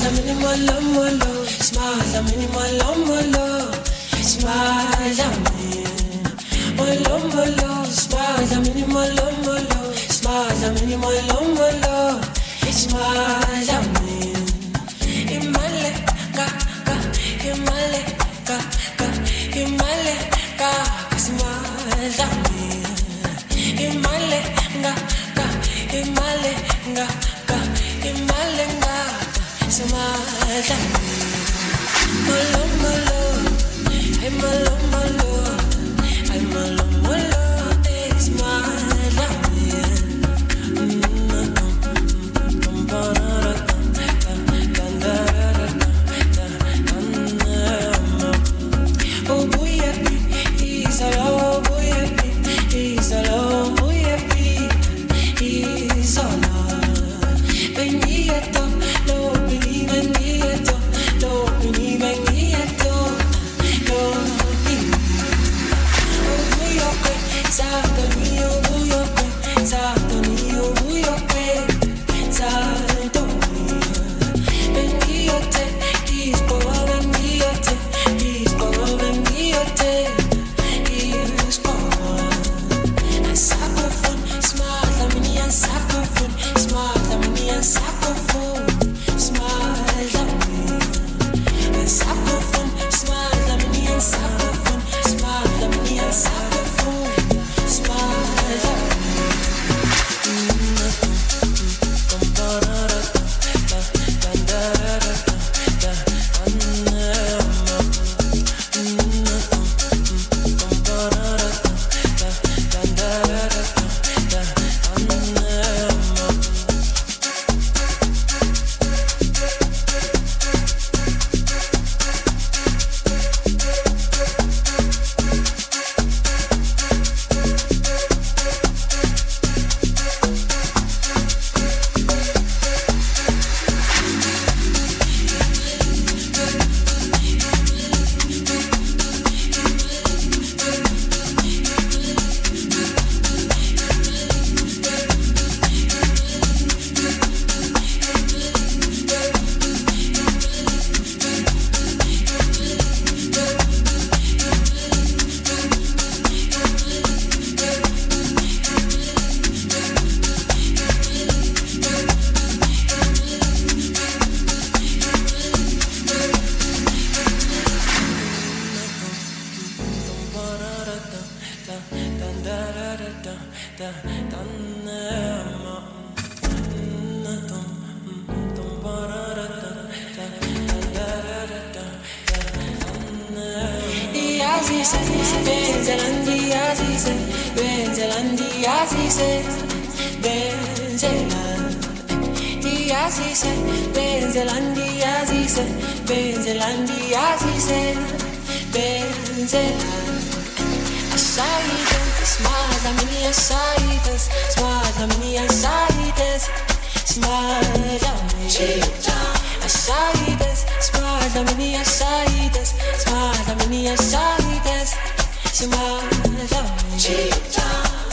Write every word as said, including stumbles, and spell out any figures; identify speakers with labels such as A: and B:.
A: Smile, molo, molo. Smile, molo, molo. Smile, molo, molo. Smile, molo, molo. Smile, molo, molo. Smile, Himale, ga, ga, Himale, ga, ga, Himale, ga, ga, smile, Himale, ga, ga, Himale, ga, ga, Himale, ga, ga, smile, molo, molo, ay molo, molo, ay molo, molo, they smile, oh boy, he's alone, boy, he's alone, boy, he's alone. Benito, lo beni, benito, lo beni, benito, lo beni. Oh boy, okay, sato mio, boy, okay, sato mio, boy, okay, sato mio. Benito, he's going, benito, he's going, benito, he's going. And saxophone, smile, mini and saxophone, smile, mini and saxophone, smile, and saxophone, smile, mini and saxophone, smile, mini and saxophone, smile. Smile,